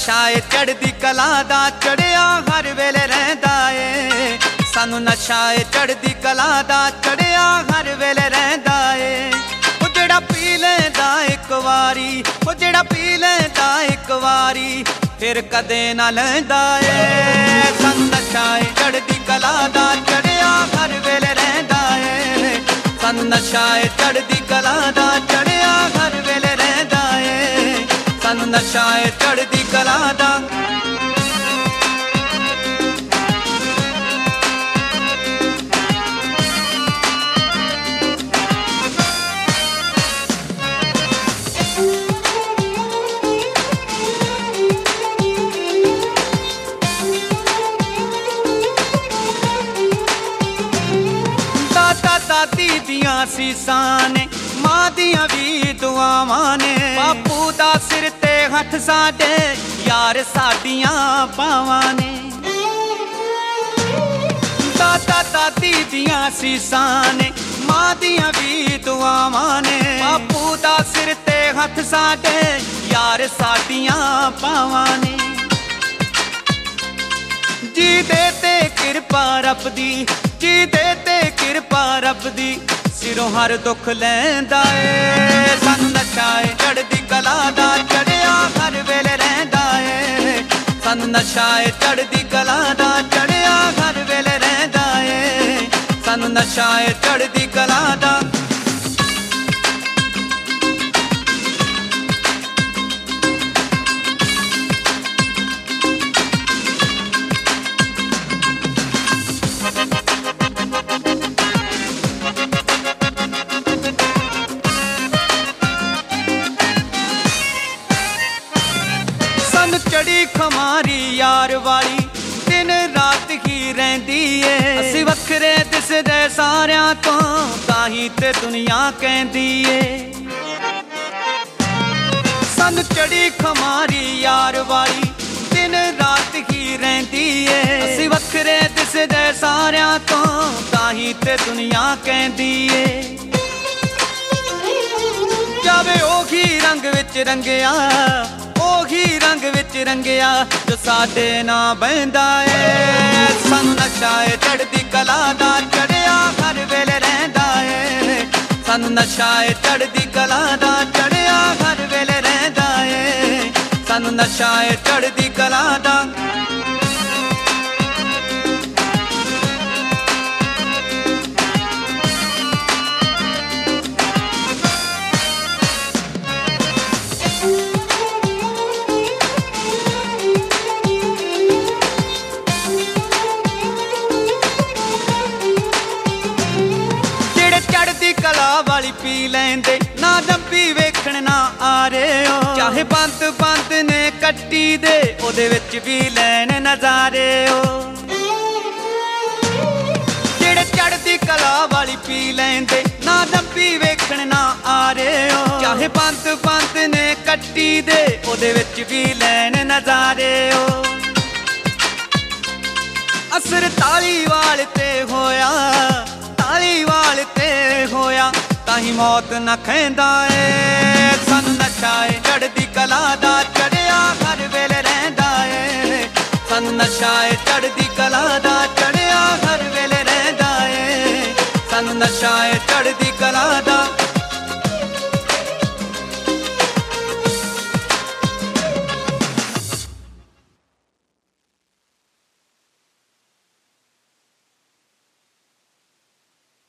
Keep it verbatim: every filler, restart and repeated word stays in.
नशा ए चढ़दी कला दा चढ़िया हर वेले रहिंदा ए। सानू नशा ए चढ़दी कला दा चढ़िया हर वेले रहिंदा ए। ओ जेड़ा पी लैंदा इक वारी, ओ जेड़ा पी लैंदा इक वारी फिर कदे ना लैंदा ए। सानू नशा ए चढ़दी कला दा चढ़िया हर वेले रहिंदा ए। सानू नशा ए चढ़दी कला दा चढ़िया हर वेले रहिंदा ए। सानू नशा ए चढ़दी कला दा। दादी दियां सीसां ने, मां दियां भी दुआवां ने। बापू दा सिर ते हथ साडे, यार साडियां बावां ने। दादा दादी दियां सीसां ने, मां दियां भी दुआवां ने। बापू दा सिर ते हथ साडे, यार साडियां बावां ने। जी दे ते किरपा रब दी, जी दे ते किरपा रब दी सिरों हर दुख लैंदा ए। सानू नशा ए चढ़दी कला दा चढ़िया हर वेले रहिंदा ए। सानू नशा ए चढ़दी कला दा चढ़िया हर वेले रहिंदा ए। सानू नशा ए चढ़दी कला दा। चढ़ी खमारी यार वाली दिन रात ही रहिंदी ए। असीं वखरे दिसदे सारियां तो ताहीं ते दुनिया कहंदी ए। सानू चढ़ी खमारी यार वाली दिन रात ही रहिंदी ए। असीं वखरे दिसदे सारियां तो ताहीं ते दुनिया कहंदी ए। जावे ओही रंग विच रंगिया, ओही रंग विच रंगिया जो साडे ना बहिंदा ए। सानू नशा ए चढ़दी कला दा चढ़िया हर वेले रहिंदा ए। सानू नशा ए चढ़दी कला दा चढ़िया हर वेले रहिंदा ए। सानू नशा ए चढ़दी कला दा। चढ़दी कला वाली पी लैंदे ना डंबी वेखण ना आ रहे हो। चाहे बंद बंद ने कट्टी दे ओदे विच भी लैण नजारे हो। जेड़े चढ़दी कला वाली पी लैंदे ना डंबी वेखण ना आ रहे हो। चाहे बंद बंद ने कट्टी दे ओदे विच भी लैण नजारे हो। असर ताली वाल ते होया, ताली वाल ते होया ताही मौत न खैंदा ए। सानू नशा ए चढ़दी कला दा चढ़िया हर वेले रहिंदा ए। सानू नशा ए चढ़दी कला दा चढ़िया हर वेले रहिंदा ए। सानू नशा ए चढ़दी कला दा।